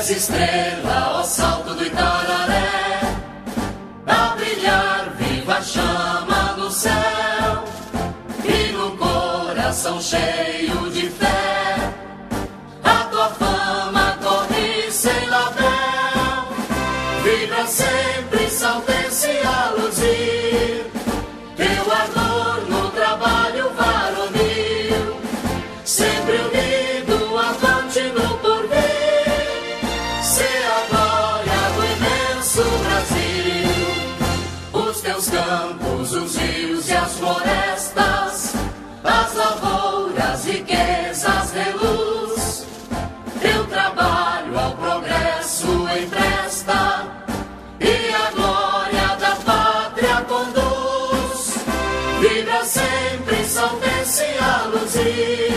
és estrela, ó salto do Itararé, dá brilhar viva a chama no céu e no coração cheio de fé. A tua fama corre sem labéu, vibra sempre saltense a luzir. Teu ardor no trabalho varonil, sempre unido, avante no porvir. Se a glória do imenso Brasil, os teus campos, os rios e as florestas, as lavouras, riquezas, reluz. Teu trabalho ao progresso empresta e a glória da pátria conduz. Vibra sempre saltense a luzir.